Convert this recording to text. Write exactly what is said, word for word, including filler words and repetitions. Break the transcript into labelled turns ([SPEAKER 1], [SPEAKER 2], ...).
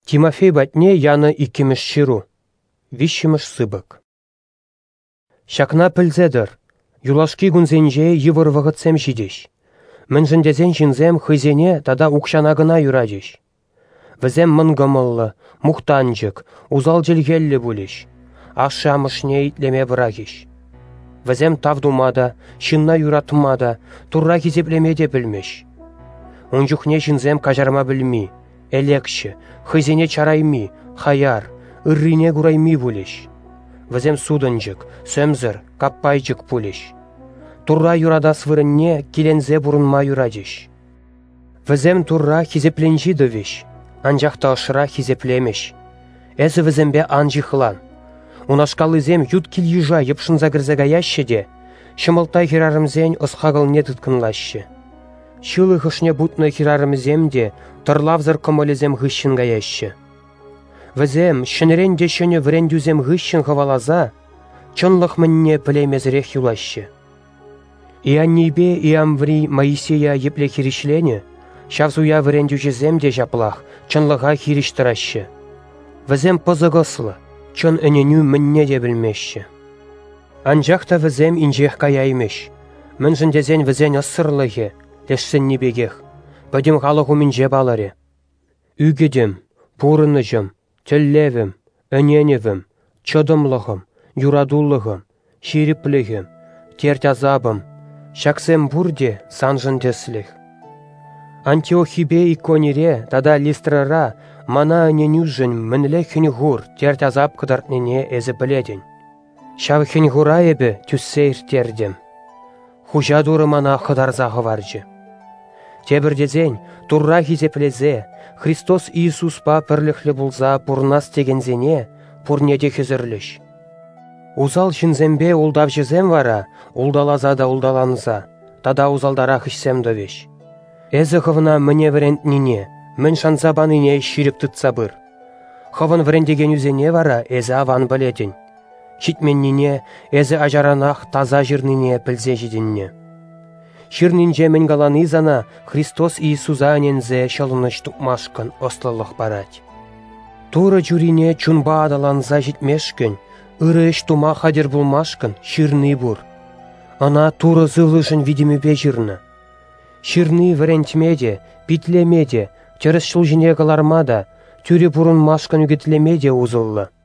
[SPEAKER 1] Тимофей батне яны иккемеш ширу. Вишшіміш сыбык. Шакна пілзедір. Юлашки гунзенже йывыр вғытсем жидеш. Міншіндезен жинзем хызене тада укшанагына юрадеш. Візем мынгымыллы, мухтанжык, узал желгеллі булеш. Ашшамышне итлеме вырагеш. Візем тавдумада, шынна юратмада, турра кезеплемеде білмеш. Онжухне жинзем кажарма білми, элекші, хызене чарайми, хаяр, ыррине гурайми булеш. Візем судынжык, сөмзір, каппайжык булеш. Турра юрада свырынне келензе бурынма юрадеш. Візем турра хизепленжі дөвеш, анжақта ышыра хизеплемеш. Әзі візембе анжи хылан. Унашкалызем ют кил южа епшынза кірзегаяшы де, шымылтай хирарымзен ысқағылне тұткынлашы. Шылы хышне бутны хирарымзем де, тұрлавзыр комолезем ғышын гаяшы. Візем шынырен де шыны вірендюзем ғышын хавалаза, чынлық мінне пілемезірек юлашы. Ианнибе иамври Моисея епле хиришлене, шавзуя вірендюжезем де жаплах, чынлыға хириштырашы. Візем пызығыслы, чын өненю мінне де білмеші. Анжақта візем инжех каяймеш, мінжіндезен візен ыссырлығы, лешсін небегех, бөдім ғалығу мінже баларе. Үгедім, пурыныжым, тіллевім, өненевім, чыдымлығым, юрадулығым, шириплігім, тертязабым, шаксем бурде санжындесліх. Антиохибе иконире тада листрара мана ненюжын мінле хінғур тертязап кыдартнене әзі біледін. Шав хінғура ебі түссейр тердім. Хужадуры мана қыдарзағы варжы. Тебірдезен турра хизеплезе, Христос Иисуспа пірліхлі бұлза пұрнас тегензене пұрнеде хезірліш. Узал шинзембе улдав жезем вара, улдалаза да улдаланыза, тада узалдара хышсем дөвеш. Әзі ғывына міне вірендніне, мін шанзабаныне ширіп тұтса бір. Хывын вірендеген үзене вара, әзі аван білетін. Шитменніне, әзі ажаранақ таза жирнине пілзе жидінне. Ширнинже мен галаны зана Христос Иисуза анензе шалыныш тұқмашқын ослылық барать. Туры жүрине чунба адаланза житмешкін, ыры іш тума хадер булмашкын ширны бур. Ана туры зылышын видимі бежірні. Ширны вірентмеде, битлемеде, теріс шылжіне қалармада, түрі бұрын машкын үгетлемеде узыллы.